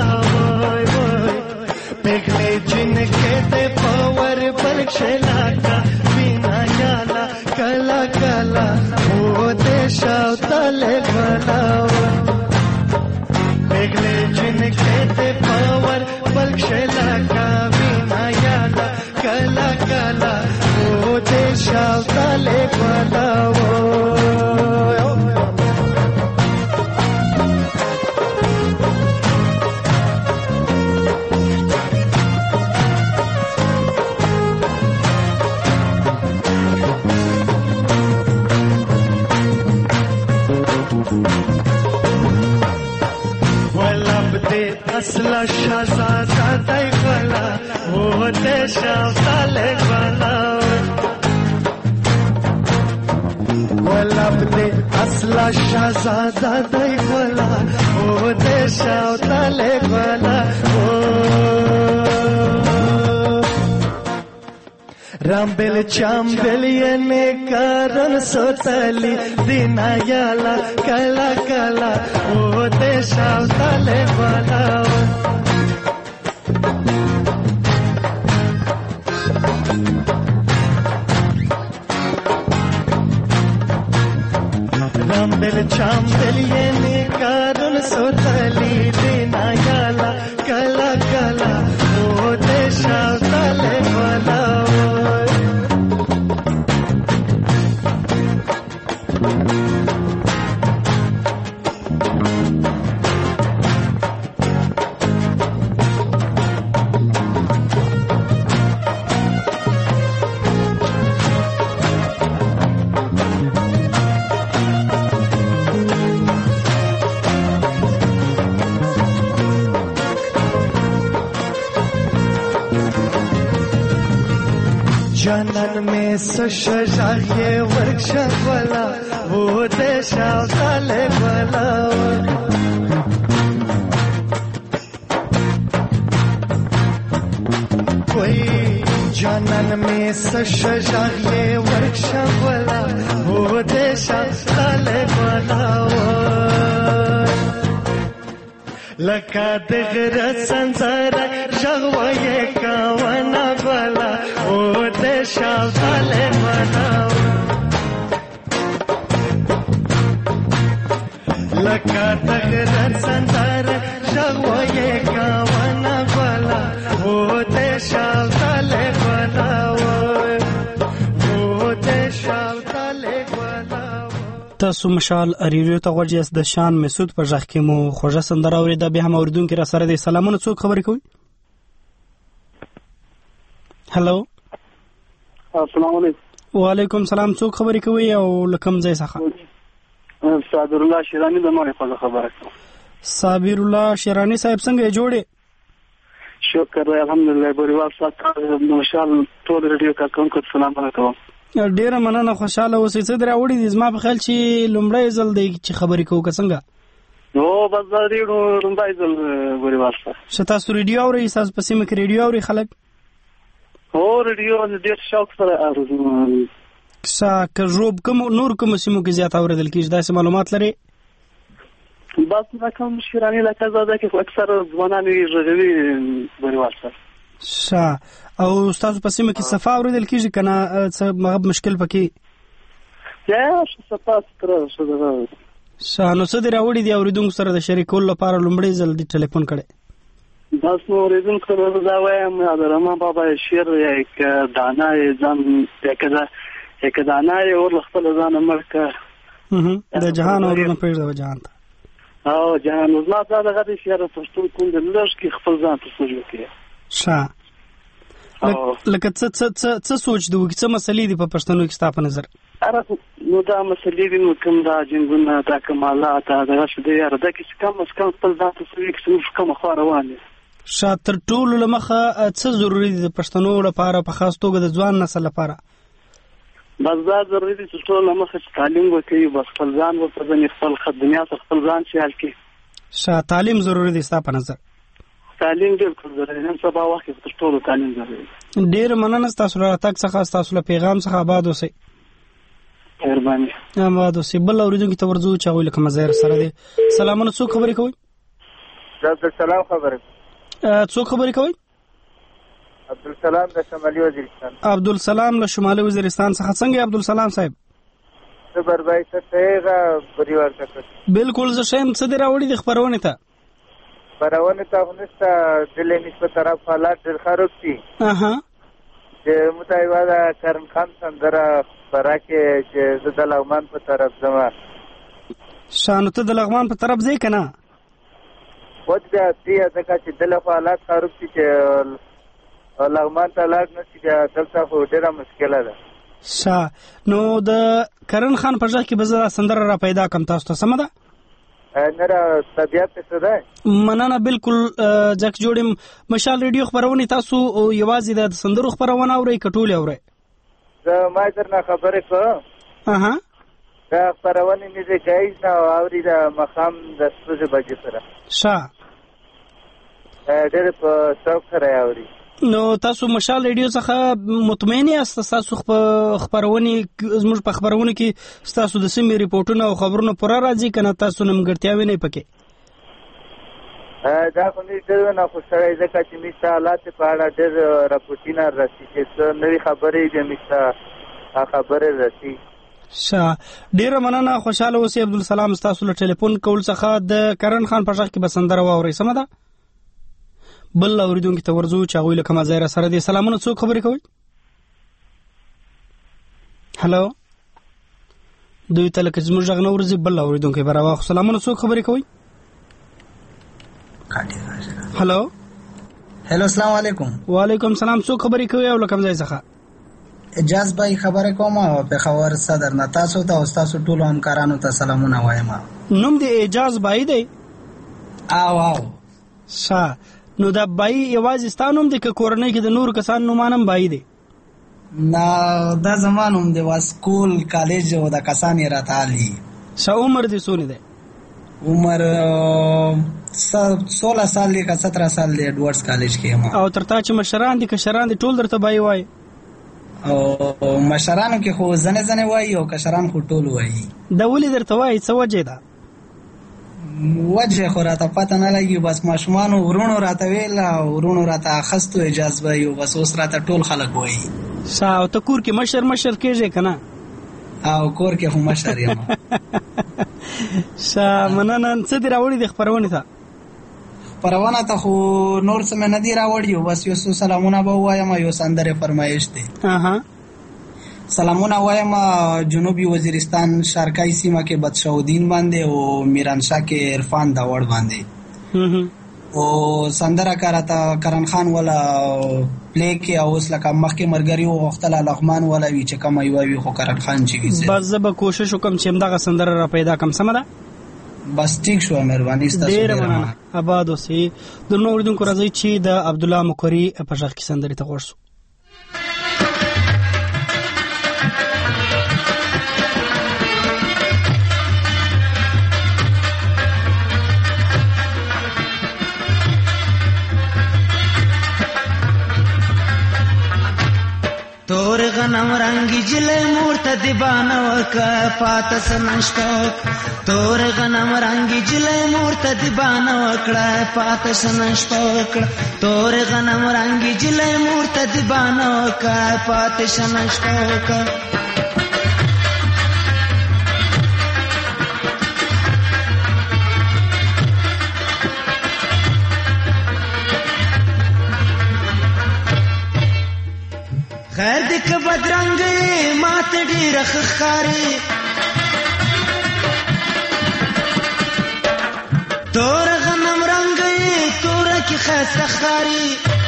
پگلے جن کے دے پاور بلکشلا کا بینا یالا کلا کلا وہ دیشاو تلے والا پگلے جن کے دے پاور بلکشلا کا بینا یالا کلا کلا وہ دیشاو تلے والا اصلا شہزادہ دیکھ والا وہ دیشا خالق والا ولاب دے اصلا شہزادہ دیکھ والا وہ دیشا خالق والا رامبل چامبل ینے کارن سوتلی دینا یالا کلا کلا وہ دیشا خالق والا رامبل چامبل ینے کارن سوتلی دینا یالا کلا کلا وہ دیشا خالق والا सशाये वर्कशॉप वाला वो देशा साले वाला कोई जानन में सशाये वर्कशॉप वाला वो देशा साले वाला लका दगर संसार जगवाये कावना वाला ओ देशा वाले मनाओ लका दगर संसार जगवाये कावना वाला ओ देशा वाले मनाओ ओ देशा वाले मनाओ تاسو مشال اریریو ته غوږ د شان مسعود په ځخ کې مو خوږه سندره اوریده به هم اوریدونکو را سره د سلامونه څوک خبرې کوي هالو السلام علیکم وعلیکم السلام څوک خبرې کوي او لکم ځای څخه صابر الله شیرانی د مې په خبره کوم صابر الله شیرانی صاحب څنګه جوړه شکر الحمدلله بریوال ساتل مشال ټول ریډیو کا کوم سلام علیکم ډیره مننه خوشاله اوسئ څه درا وړي د زما په خیال چې لومړی ځل دی چې خبرې کوو که څنګه نو بس دا لومړی ځل بریوال څه تاسو ریډیو اورئ تاسو په سیمه کې ریډیو اورئ خلک هو ریډیو ډېر شوق سره اوري که ژوب کوم نور کوم سیمو کې زیات اوریدل کېږي داسې معلومات لرئ بس دا کوم شیرانی لکه زاده کې اکثر ځوانان ژغوي بریوال سره او تاسو په سیمه کې صفا اوریدل کېږي کنه څه مغب مشکل پکې یا صفا ستره شوه نو څه دی راوړي دی اوریدونکو سره د شریکولو لپاره لومړی ځل دی ټلیفون کړی بس نو اوریدونکو سره دا وایم د رحمان بابا شعر یک دانه ځان یک دانه اور خپل ځان مرکه د جهان اورونه پېژنه جهان ته او جهان زما دا دغه شعر پښتون کوم د لږ کې خپل ځان ته سوچ وکړي لکه څه سوچ دی چې څه مسلې دي په پښتنو کې ستاسو په نظر نو دا مسلې دي نو کوم دا جنګونه دا کمالات دا شته یاره دا کې کم از کم خپل ځان ته سوچ کوم خو روانه شاتر ټول لمخه څه ضروری دي د پښتنو لپاره په خاص توګه د ځوان نسل لپاره بس دا ضروری دي چې ټول لمخه تعلیم وکړي بس خپل ځان ورته خپل دنیا سره خپل ځان شال کې تعلیم ضروری دي ستاسو په نظر تعلیم بالکل ضروري نن سبا وخت کې ټول تعلیم ضروري ډیر مننه تاسو را تک څخه تاسو له پیغام څخه آباد اوسئ مهرباني آباد اوسئ بل اوریدونکو ته ورځو چې غوښله کوم ځای سره دي سلامونه څوک خبرې کوي عبدالسلام خبرې څوک خبرې کوي عبدالسلام د شمالي وزیرستان عبدالسلام له شمالي وزیرستان څخه څنګه عبدالسلام صاحب صبر بای څه بریوار څخه بالکل زه شم څه دی راوړي د خبرونه ته خبرونه ته ونسته دلې نسبت طرف حالات ډېر خراب دي چې متایواده کرن خان سندره براکه چې د لغمان په طرف زما شانو ته د لغمان په طرف ځای کنه وځه دې ځکه چې دلې حالات خراب دي چې لغمان ته لاړ نشي دلته خو ډېره مشکله ده نو د کرن خان په ځای کې به زه سندره را پیدا کم تاسو ته سم ده نره طبيعت څه ده مننه بالکل ځکه جوړم مشال ریډیو خبرونه تاسو یوازې د سندرو خبرونه اورئ کټول اورئ زه ما درنه خبرې کوم دا خبرونه مې زه جایز نه اوري دا مخام د سوزه بجې سره ډېر په څوک سره اوري نو تاسو مشال ریډیو څخه مطمئن یاست تاسو خبرونه زموږ په خبرونه کې تاسو د سیمې ریپورتونه او خبرونه پوره راځي کنه تاسو نمګړتیاوي نه پکې دا خو نه ډېر نه خو سره ځکه چې می حالات په اړه ډېر راپورټونه راځي چې نوې خبرې دې می خبرې راځي ډېر مننه خوشاله اوسئ عبدالسلام تاسو له ټلیفون کول څخه د کرن خان په ځخ کې بسندره واوري سم ده بل اوریدونکو ته ورځو چې غوښله کومه ځای را سره دي سلامونه څوک خبرې کوي هالو دوی ته لکه زموږ غږ نه ورځي بل اوریدونکو به راوخ سلامونه څوک خبرې کوي هالو السلام علیکم وعلیکم السلام څوک خبرې کوي او کوم ځای څخه اجازه بای خبره کوم په خبر صدر نه تاسو ته او تاسو ټول همکارانو ته سلامونه وایم نوم دې اجازه بای دی او نو دا بای یوازې ستانوم د کورنۍ کې د نور کسان نومانم بای دی نه دا زمانوم دی وا سکول کالج او د کسانې راته علي. څه عمر دې څونه دی؟ عمر 16 سال دی که 17 سال دی. ایډورډز کالج کې یم. او تر تا چې مشران دي کشران دي ټول درته بای وای؟ او مشرانو کې خو ځنه ځنه وای او کشران خو ټول وای. دا ولې درته وای څه وجه ده؟ وجه خو راته پته نه لګي، بس ماشومانو ورونو راته ویل او ورونو راته اخستو اجازه وای او بس اوس راته ټول خلک وای. او ته کور کې مشر کېږې که نه؟ او کور کې خو مشر یم. مننه. څه دې راوړي دي خپرونې ته؟ خپرونه ته خو نور څه مې نه دي راوړي، بس یو څو سلامونه به ووایم. یو سندرې فرمایش دی. سلامونه وایم جنوبي وزیرستان شارکای سیمه کې بدشاهالدین باندې او میرانشاه کې عرفان داوړ باندې. او سندره کارته کرن خان ولا پلی کې او اوس لکه مخکې مرګري او وختل لغمان ولا وی چې کوم وی خو کرن خان چې وی. بس زه به کوشش وکم چې همدغه سندره را پیدا کم. سمه ده؟ بس ټیک شو، مهرباني ستاسو. ډېره مننه. آباد اوسئ. د نور اوریدونکو راځئ چې د عبدالله مقری په غږ کې سندرې ته غوږ شو. تور غنم رنگی جلے مرتدبانه وکا پاتس نشتوک. تور غنم رنگی جلے مرتدبانه وکړه پاتس نشتوک. تور غنم رنگی جلے مرتدبانه وکا پاتس نشتوک. خیر دې که بدرنګې ماته ډېره ښه ښکاري. توره غنم رنګې توره کې ښایسته ښکاري.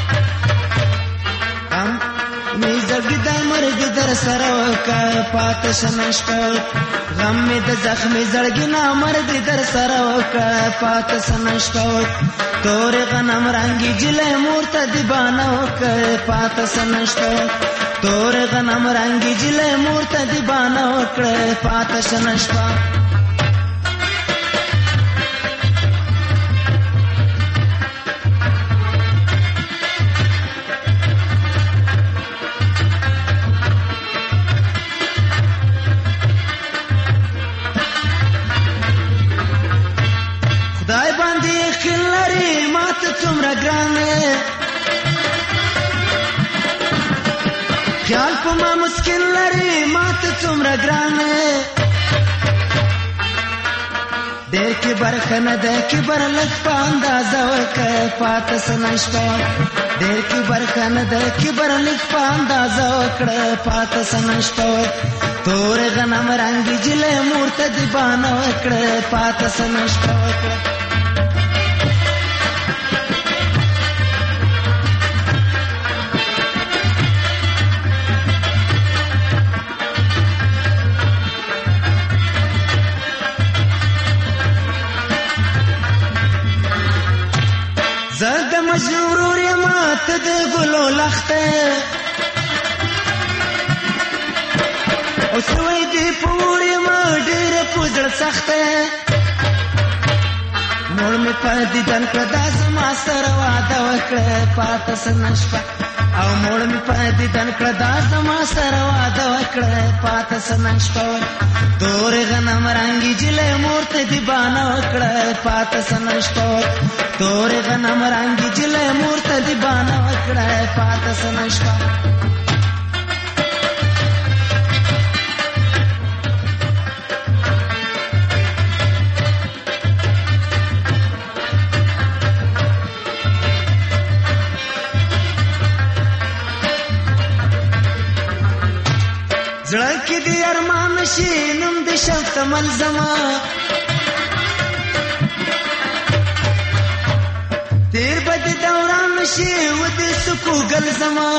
مې زړګي د مرګ در سره وکړه پاته شه نشته. غم مې د زخمې زړګي نه مرګ در سره وکړه پاته شه نشته. تورې غنم رنګې جلۍ مرتدبانه وکړه پاته شه نشته. تورې غنم رنګې جلۍ مرتدبانه وکړه پاته شه نشته. خدای باندې خیال لري ماته څومره ګران دی. خیال په ما مسکین لري ماته څومره ګران دی. ډېر کبر ښه نه دی، کبر لږ په اندازه وکړه پاته څه نشته. ډېر کبر ښه نه دی، کبر لږ په اندازه وکړه پاته څه نشته. تورې غنم رنګې جلۍ مرتدبانه وکړه پاته څه نشته. زه د مجنون ورور یم ته د ګلو لښته. او سوی دې په اور یم ډېره په زړه سخته. مور مې په دیدن کړه دا زما سره واده وکړه پاته څه نشته. او مور مې په دیدن کړه دا زما سره واده وکړه پاته څه نشته. تورې غنم رنګې جلۍ مرتدبانه وکړه پاته څه نشته. تورې غنم رنګې جلۍ مرتدبانه وکړه پاته څه نشته. زړه کې دې ارمان شي نوم دې شفت ملزما. تیر بد دوران شي و دې سکو ګل زما.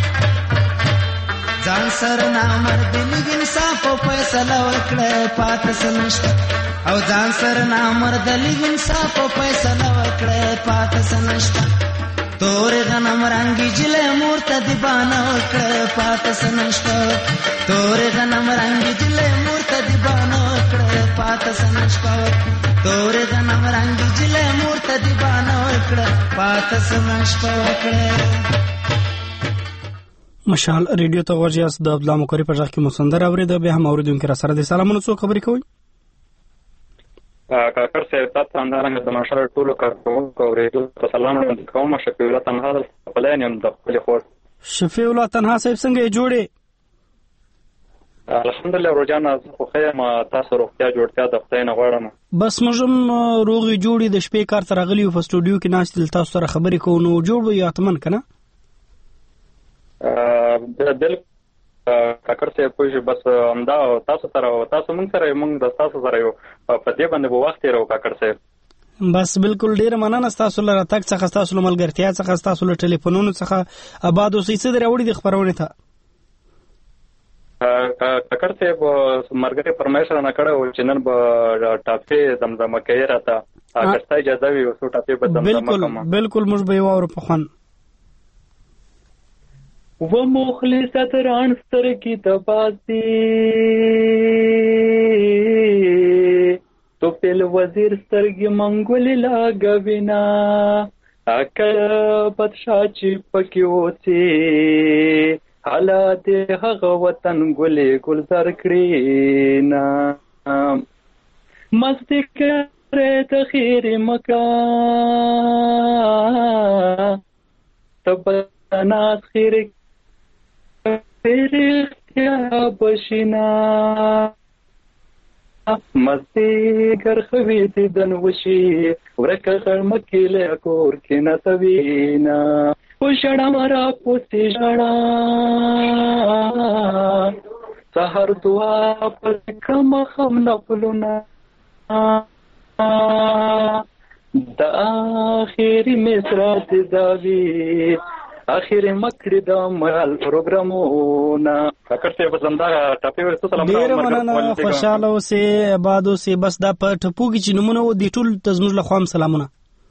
ځان سره نامرد لږ انصاف او فیصله وکړه پاته څه نشته. او ځان سره نامرد لږ انصاف او فیصله وکړه پاته څه نشته. تور غنم رنگی جله مورته دی بانه کړه پاتس نشته تور غنم رنگی جله مورته دی بانه کړه پاتس نشته تور غنم رنگی جله مورته دی بانه کړه پاتس نشته کړه. مشال ریډیو ته ورجاس د عبدالله مکری په ځخ کې مسندر اوریده به هم اوریدونکو را سره د سلامونو څو خبرې کوي. کاکر صاحب تاسو اندرنګ د مشال ټولو کارکونکو اوریدو ته سلام کوم. شفیع الله تنها د خپلین یم د خپل خور. شفیع الله تنها صاحب څنګه جوړې؟ الحمدلله روزانه خو خیر ما تاسو روغتیا جوړتیا د خدای نه غواړم. بس موږ روغي جوړې د شپې کار تر غلی په سټوډیو کې ناست تاسو سره خبرې کوو نو جوړ به یاتمن کنه. دل کاکر صاحب کوی بس امدا تاسو سره مونږ سره مونږ د تاسو سره یو په دې باندې به وخت یې راو کاکر صاحب. بس بالکل ډیر مننه تاسو لپاره تک څخه تاسو ملګرتیا څخه تاسو له ټلیفونونو څخه آباد اوسئ څه دراوړي د خبرونه ته. کاکر صاحب مرګره فرمایش را نکړه او چې نن به ټاپې زمزمه کوي راته اګستا اجازه وي او ټاپې به زمزمه کوم. بالکل موږ به یو په خوان و مخلصت ران ستر کی تباسی تو پل وزیر سترگی منگولی لاغوینا اکل بدشاچی پکیوتی حالات حق وطن گولی گلزار کرینا مستی کرے تخیر مکان تب ناس خیر اختیار بشینا مستی گر خویتی دنوشی ورکا خرمکی لیکور کی نتوینا و شڑا مرا پوسی شڑا سہر دعا پر کم خم نفلنا دا آخری مصرات داوی اخر مکړه د مال پروګرامونه کاکر صاحب زنده ټاپې ورته سلام ډیر مننه خوشاله اوسې آباد اوسې بس دا په ټپوږي چې نمونه و دي ټول تزمج له خوام سلامونه.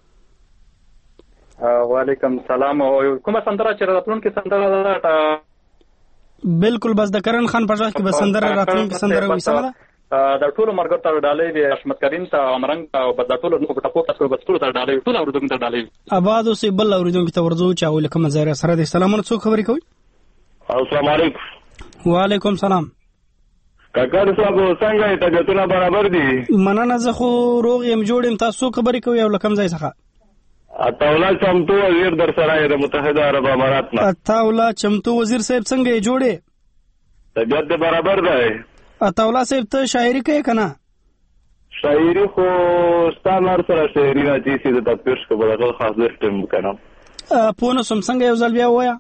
وعلیکم السلام. کومه سندره چې راتلون کې سندره بالکل بس د کرن خان په ځای کې بس سندره راتلون کې سندره وې سمه د ټولو مرګ ته ډالې د احمد کریم ته امرنګ او په ټولو نو په ټاپو تاسو په ټولو ته ډالې ټول اوردونکو ته ډالې آباد اوسې بل اوردونکو ته ورځو چې اول کوم ځای سره د سلامونه څو خبرې کوي. السلام علیکم. وعلیکم سلام. کاکر صاحب څنګه طبیعتونه برابر دي؟ مننه زه خو روغ یم جوړ یم تاسو خبرې کوي او لکم ځای څخه عطاولا چمتو وزیر در سره د متحده عرب امارات نه. عطاولا چمتو وزیر صاحب څنګه جوړې؟ طبیعت برابر ده. عطاولا صاحب ته شاعري کوي کنه؟ شاعري خو ستانر سره شاعري نه دي چې د تپیش کو بلغه خاص درتم کنه. پونه سم څنګه یو ځل بیا وایا؟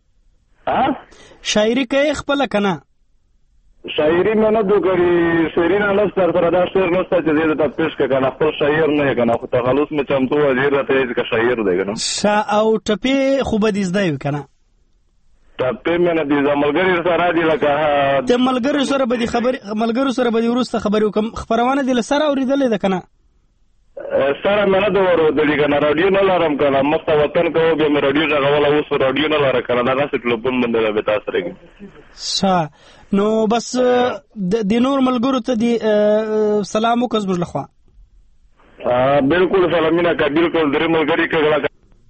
شاعري کوي خپل کنه؟ شاعري نه دوګری شاعري نه لس تر سره دا شعر نو ستاسو د تپیش کنه خپل شاعر نه کنه خو تخلص می چمتو وزیر ته چې شاعر دی کنه. او ټپی خو به دې زده وي کنه؟ ټپې مې نه دي ملګری سره دی لکه د ملګری سره به دي خبرې ملګری سره به دي ورسته خبرې وکم خبرونه دي سره اوریدلې ده کنه سره مې نه دوه ورودلې کنه رادیو نه لرم کنه مست وطن کوو به مې رادیو غواړم اوس رادیو نه لره کنه دا څه ټلیفون باندې به تاسو راګي نو بس د نور ملګرو ته دی سلام وکړ زموږ لخوا. بالکل سلامونه کا بالکل درې ملګری کړه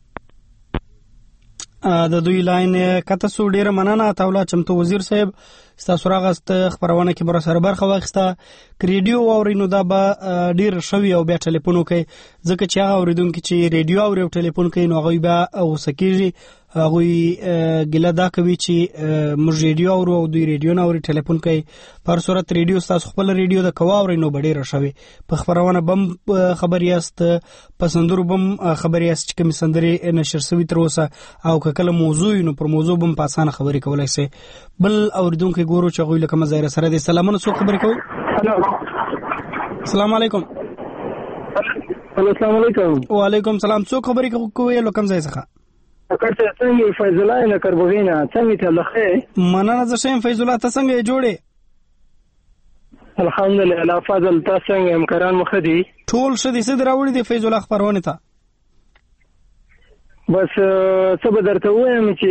د دوی لاین کته سو ډیره مننه عطاولا چمتو وزیر صاحب تاسو راغست خبرونه کې بر سره برخه واخسته ریډیو اورینو دا به ډیر شوی او بیا ټلیفون کوي ځکه چې هغه اوریدونکو چې ریډیو او ټلیفون کوي نو هغه به او سکیږي هغه ګله دا کوي چې موږ ریډیو او دوی ریډیو نه او ټلیفون کوي پر صورت ریډیو تاسو خپل ریډیو د کوا اورینو ډیر شوی په خبرونه بم خبر یاست پسندرو بم خبر یاست چې کوم سندري نشر سوي تر اوسه او کله موضوع نو پر موضوع بم په اسانه خبرې کولای شي بل اوریدونکو ګورو چې غوښله کوم ځای سره دي سلامونه څو خبرې کوي. السلام علیکم. السلام علیکم. وعلیکم سلام څو خبرې کوي لو کوم ځای څخه کارته څنګه فیض الله نه کربوینا څنګه ته لخه مننه زه شیم فیض الله ته څنګه جوړې؟ الحمدلله فضل تاسو څنګه امکان مخدي ټول شدي سید راوړي دي فیض الله خبرونه ته بس څه به درته ووایم چې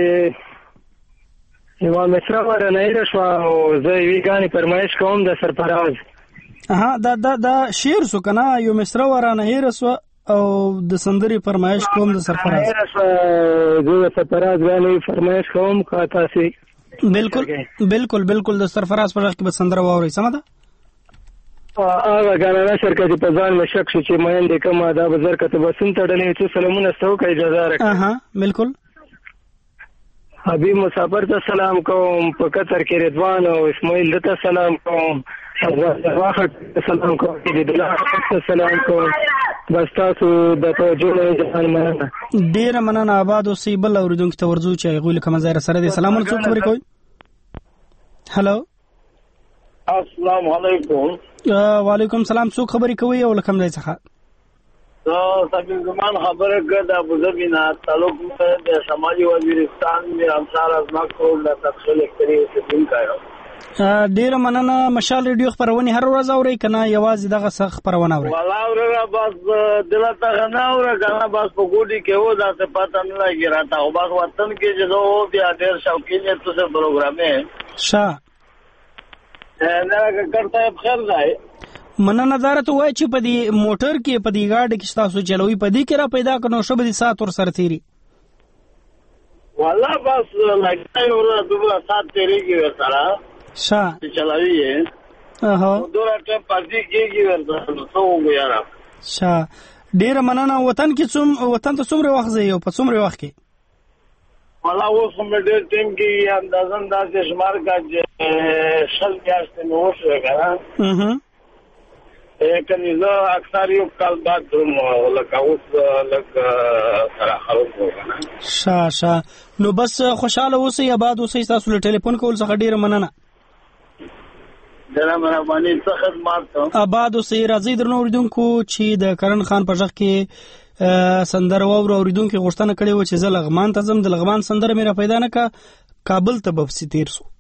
یوه مصره ورنه هېره شوه او زه یوې ګانې فرمایش کوم د سرفراز. دا شعر سو که نه؟ یو مصره ورانه هېره سوه او د سندرې فرمایش کوم د سرفراز. هېره شوه زه د سرفراز ګانې فرمایش کوم که تاسې بالکل د سرفراز په غږ کې به سندره واورئ. سمه ده؟ هغه ګانا نشر که چې په ځان مې شک شو چې میندې کومه دا به زر که ته بسون تړلې څو سلامونه ستا وکړه اجازه راکړه. بالکل. حبیب مسافر ته سلام کوم، په قطر کې رضوان او اسماعیل ته سلام کوم، واخر ته سلام کوم، ته سلام کوم. بس تاسو د توجه نه ځان مننه. ډېره مننه. آباد اوسئ. بل اورېدونکي ته ورځو چې هغوی له کومه ځایه راسره دي. سلامونه. څوک خبرې کوئ؟ هلو. السلام علیکم. وعلیکم سلام. څوک خبرې کوئ او له کوم ځای څخه؟ سبیل زمان خبره که د ابوظبي نه تعلق د شمالي وزیرستان میں انصار ازمک روډ د تفصیل اختری اوسیدونکی یم. ډېره مننه. مشال ریډیو خپرونې هر ورځ اورئ که نه یوازې دغه څه خپرونه اورئ؟ والا اورېږه بس دلته نه اوره که نه بس په ګوډي کې و داسې پته نه لګي راته خو بس وطن کې چې زه و بیا ډېر شوقین یم تو سے پروګرامې ښه نه ګډ صاحب خیر دی. مننه. دا راته ووایه چې په دې موټر کې په دې ګاډي کې چې تاسو چلوئ په دې کې را پیدا کړو نو ښه به دې ساعت ورسره تېري؟ والله بس لګی ورته دومره ساعت تېرېږي ورسره ښه چې چلوي یې دومره ټایم پاتې کېږي ورته نو څه وکړو یاره. ښه ډېره مننه. وطن ته څومره وخت ځئ او په څومره وخت کې؟ والله اوس خو مې ډېر ټایم کېږي اندازن داسې شمار کا چې 6 میاشتې مې وشوې که نه کنی زه اکثر یو کال بعد دروم لکه اوس لږ سره خلوص و که نه. ښه نو بس خوشحاله اوسئ. آباد اوسئ. ستاسو له ټلیفون کول څخه ډېره مننه. ډېره مهرباني. څه خدمات ته آباد اوسئ. راځئ درنو اورېدونکو چې د کرن خان په غږ کې سندره واورو. اورېدونکي غوښتنه کړې وه چې زه لغمان ته ځم. د لغمان سندره مې را پیدا نه کړه. کابل ته به پسې تېر سو.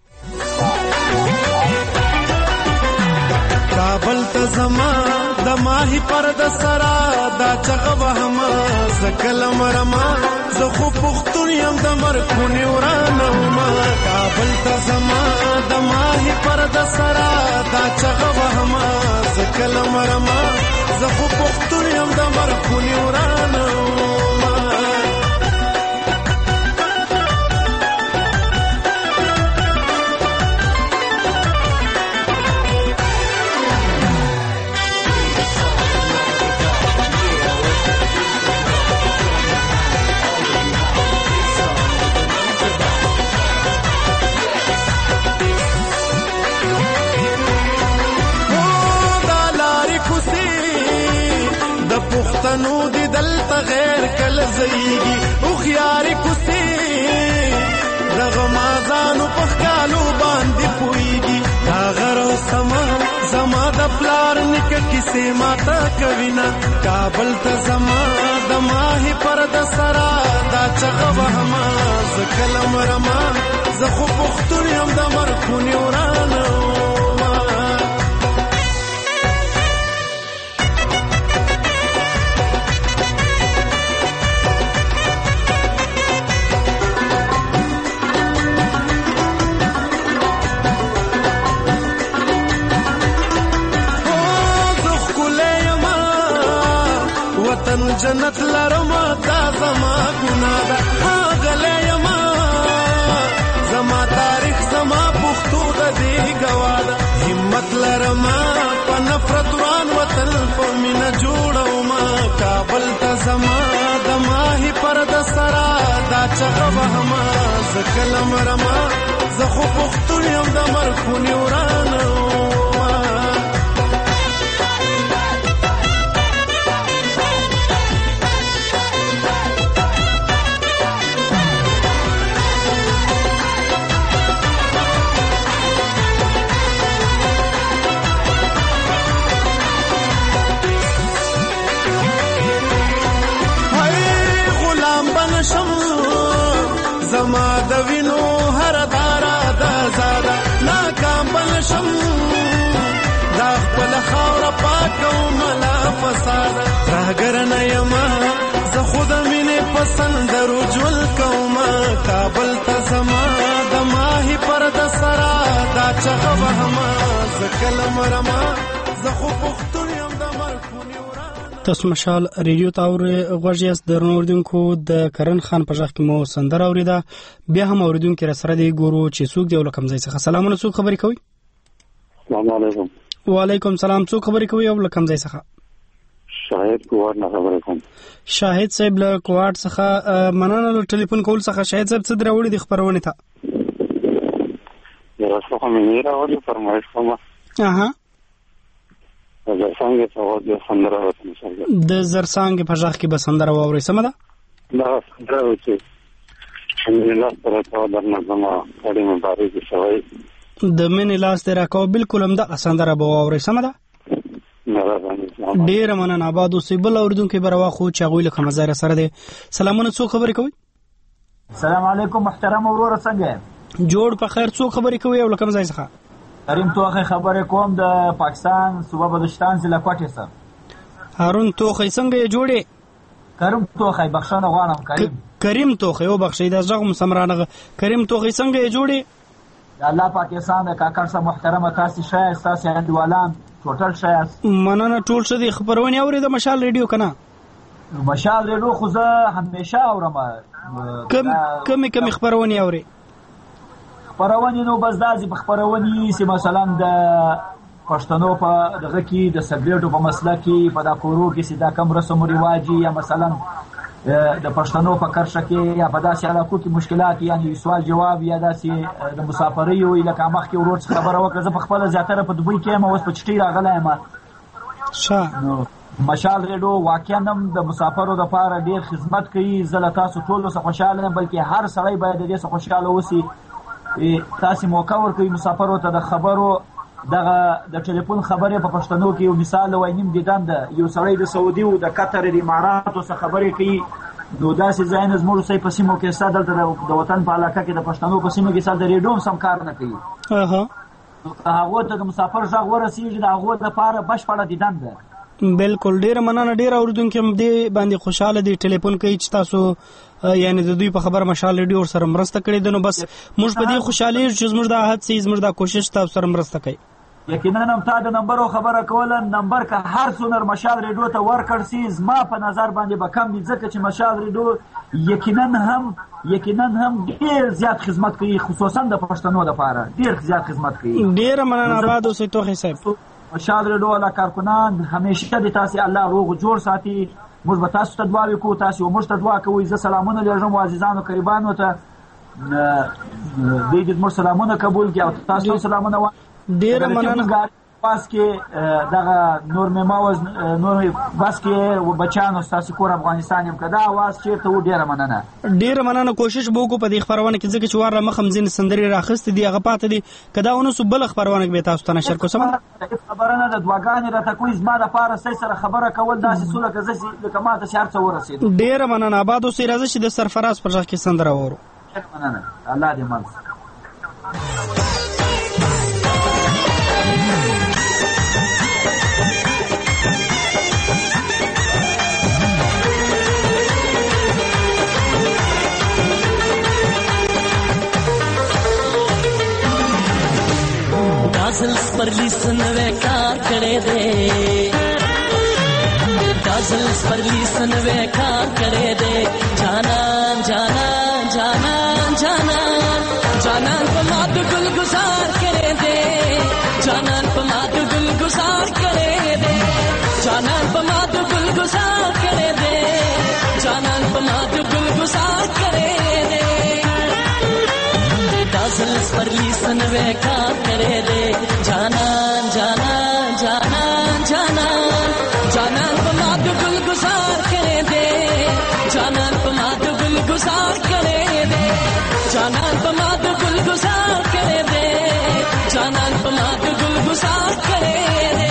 کابل ته زما د ماهی پر د سرا دا چغه وهما زکل مرما زه خو پختون یم د مرکونی ورانه ما. کابل ته زما د ماهی پر د سرا دا چغه وهما زکل مرما زه خو پختون یم د مرکونی ورانه ما. پښتنو دی دلته غیر کله زیږي او خياري کوسي دغه مازانو په خالو باندې پويږي دا غرو سما زما د پلار نک کیسه ماته کوینا. کابل ته زما د ماهي پر د سرا دا چغه وهما زکلم رما زه خو پښتون یم د مرکونی ورانه جنت لرما دا زما ګناه ده هغه یما زما تاریخ زما پښتو د دې گواه ده. همت لرما په نفرت وان وطن په مینا جوړو ما. کابل ته زما د ماهی پر د سرا دا چغه وهما زکلم رما زه خو پښتون یم د مرکونی ورانه زما د وینو هر دارا د زاده ناکام بنشم بسندرو جول کوما کابل ته زما د ماهی پر د سرا دا چغه وهما زکل مرما زخو پختون یم د مرکونی ورا تاسو مشال ریډیو تاور غوږیاس د نوردونکو د کرن خان په ځخ کې مو سندر اوریدا بیا هم اوریدونکو را سره دی ګورو چې څوک دی ولکم ځای څخه سلامونه څوک خبرې کوي. السلام علیکم. وعلیکم سلام. څوک خبرې کوي او لکم ځای څخه؟ شاهد کوار نه خبرې کوم. شاهد صاحب له کوار څخه مننه ټلیفون کول څخه. شاهد صاحب څه دراوړي د خبرونه ته؟ دراسته کوم نه راوړي فرمایش کوم. اها د زرسانګ په وخت د سندره وته نشي. د زرسانګ په ځخ کې به سندره واوري سم ده؟ دا سندره وته الحمدلله سره ته درنه زما اړې مبارک شوی. د من لاس تر راکو بالکل هم د سندره به واوري سم ده؟ ډیر مننه. آباد اوسې بل اوریدونکو بروا خو چاغوي له مزار سره دي. سلامونه څوک خبرې کوي؟ السلام علیکم محترم اورور څنګه جوړ په خیر. څوک خبرې کوي او لکم ځای څخه؟ کریم توخه خبرې کوم د پاکستان صوبه بدخشان ضلع کوټه سره. هارون توخه څنګه جوړې؟ کریم توخه بخښنه غواړم. کریم توخه او بخښي د ځغم سمرانه. کریم توخه څنګه جوړې؟ الله پاکستان د کاکړ سره محترمه تاسو شای تاسو هندوالان ټوټل شای مننه. ټول څه دي خبرونه اوري د مشال ریډیو کنه؟ مشال ریډیو خو زه همیشه اورم. کم خبرونه اوري؟ خبرونه نو بس دازي په خبرونه سي مثلا د پښتنو په دغه کې د سګریټو په مسله کې په دا کورو کې سیدا کم رسم او رواجي یا مثلا د پښتنو په کرشه کې یا په داسې علاقو کې مشکلات یعنی سوال جواب یا داسې د مسافرۍ او لکه مخ کې ورور څخه خبره وکړه. زه په خپل زیاتره په دوبۍ کې ما اوس په چټي راغلی ما مشال ریډیو واقعا هم د مسافرو لپاره ډیر خدمت کوي. زه له تاسو ټولو څخه خوشاله یم بلکې هر سړی باید دې څخه خوشاله اوسي. تاسو موقع ورکوي مسافرو ته د خبرو دغه د ټلیفون خبرې په پښتنو کې یو مثال وایم دیدان ده. یو سړی د سعودي او د قطر د اماراتو څخه خبرې کوي نو داسې ځای نه زموږ صحیح په سیمو کې ساده د وطن په علاقه کې د پښتنو په سیمو کې ساده ریډیو سم کار نه کوي. هغه ته د مسافر ځای ورسیږي د هغه لپاره بشپړه دیدان ده. بالکل ډیر مننه. ډیر اوریدونکو هم دې باندې خوشاله دي ټلیفون کوي چې تاسو یعنی د دوی په خبر مشال ریډیو سره مرسته کړې ده. نو بس موږ په دې خوشاله یو چې زموږ د هڅې زموږ د کوشش تاسو سره مرسته کوي. یقینا هم تا د نمبر خبره کوله نمبر که هر څونر مشال ریډیو ته ورکړ سي زما په نظر باندې به کم دي ځکه چې مشال ریډیو یقینا هم ډیر زیات خدمت کوي خصوصا د پښتنو لپاره ډیر زیات خدمت کوي. ډیر مننه آباد اوسې توخه صاحب. مشال ریډیو له کارکنان همیشه د تاسو الله روغ جوړ ساتي. موږ به تاسو ته دعا وکړو تاسو موږ ته دعا کوئ. زه سلامونه لرم عزیزانو قریبانو ته دې موږ سلامونه قبول کړئ او تاسو سلامونه ډیر مننه. پاس کې دغه نور مماوز نور بس کې بچانو تاسو کور افغانستان هم کدا आवाज چیرته و. ډیر مننه. ډیر مننه. کوشش وکړو په دې خبرونه کې ځکه چې واره مخم زین سندري راخست دي هغه پاتې دي کدا اونو سو بل خبرونه به تاسو ته نشر کوم. خبرونه د دواګانې راته کوی زما د پاره سره خبره کول داسې سوله کزسي د کمال ته شرط ورسید. ډیر مننه. آباد اوسې راځي چې د سرفراز پر ځخ کې سندره وورو. ډیر مننه. الله دې مل. دازلس پر لیسن وکار کړي دي دازلس پر لیسن وکار کړي دي جانان جانان جانان جانان جانان په مات ګل گزار کړي دي جانان په مات ګل گزار کړي دي جانان په مات ګل گزار کړي دي جانان په مات ګل گزار کړي دي دازلس پر لیسن وکار کړي دي جانان جانان جانان جانان جانان په مات ګل گزار کړي دي جانان په مات ګل گزار کړي دي جانان په مات ګل گزار کړي دي جانان په مات ګل گزار کړي دي.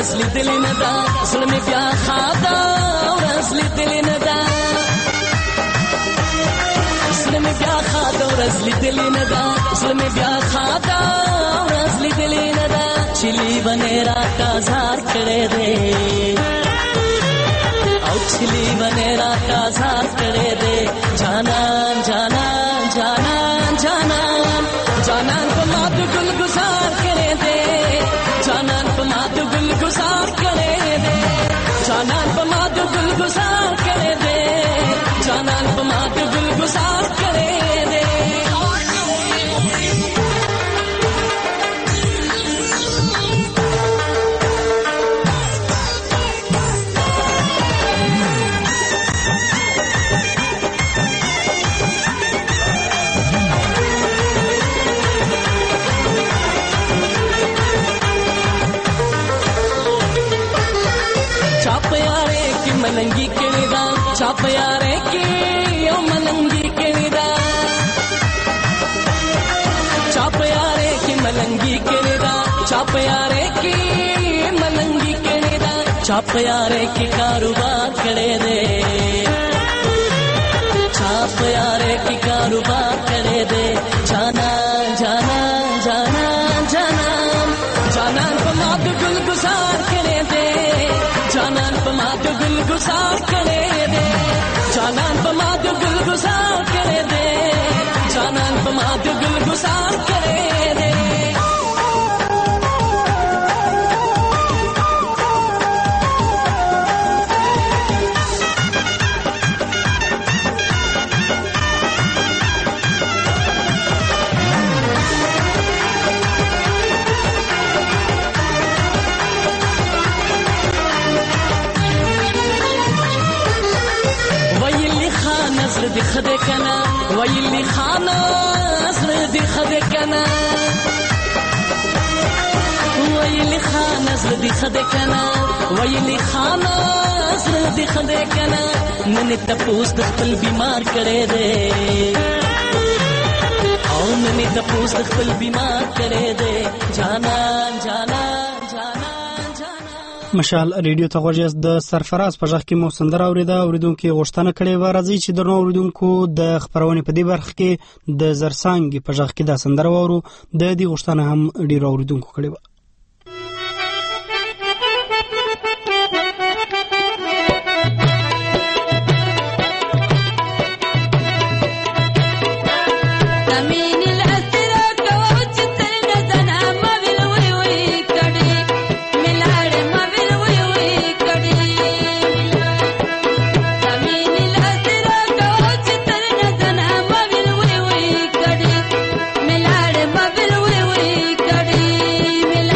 ورځ لیدلې نه ده زړه مې بیا خاده ورځ لیدلې نه ده زړه مې بیا خاده ورځ لیدلې نه ده زړه مې بیا خاده ورځ لیدلې نه ده چې لیونی راته ازار کړی دی او چې لیونی راته ازار کړی دی جانان جانان جانان جانان جانان په ما د ګل ګزار کړی دی جانان په ما د ګل ګزار کړی دی جانان په ما د ګل ګزار کړی دی جانان په ما د ګل ګزار کړی دی मलंगी केड़ा छाप यारे की ओ मलंगी केड़ा छाप यारे की मलंगी केड़ा छाप यारे की मलंगी केड़ा छाप यारे की कारोबार करे दे छाप यारे की कारोबार करे दे जाना जाना जाना जाना जाना पमाद गुल गुजार करे दे जाना पमाद गुल गुजार करे दे जानान पमाद गुल गुजार करे दे जानान पमाद गुल गुजार करे दे دي خدك انا ويلي خانس دي خدك انا ويلي خانس دي خدك انا ويلي خانس دي خدك انا من تپوس د خپل بیمار کړي دي او من تپوس د خپل بیمار کړي دي جانان جانان جانان مشال ریډیو ته غوږ د سرفراز په ځخ کې مو سندره اوریدونکو غوښتنه کړې و راځي چې درنو اوریدونکو د خبرونه په دې برخه کې د زرسانګ په ځخ کې د سندره وورو د دې غوښتنه هم ډیر اوریدونکو کړې و मिलाड़ मबिल हुई कड़ी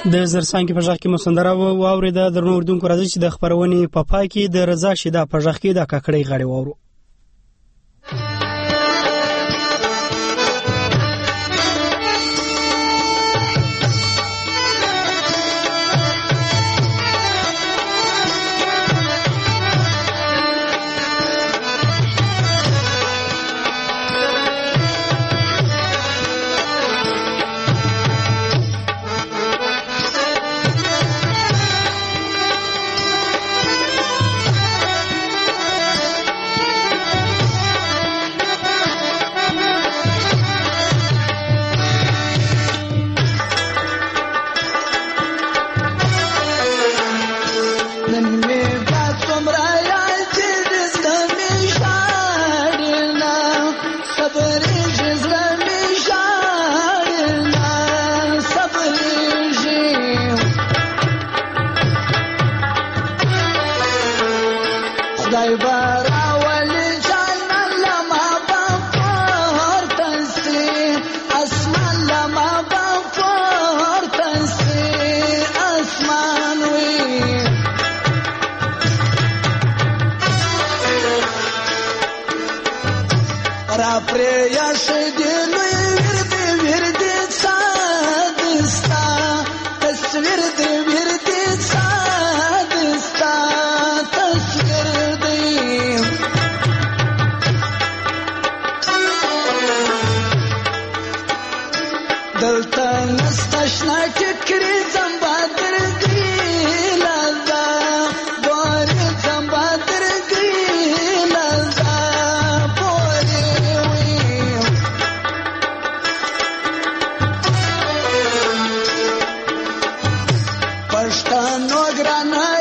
د زرسانګي په ژغ کې مسندره واورېده. درنو اردوونکو راځي چې د خبرونې په پای کې د رضا شیدا په ژغ کې د ککړې غړې واورو. پښتنو ګرانه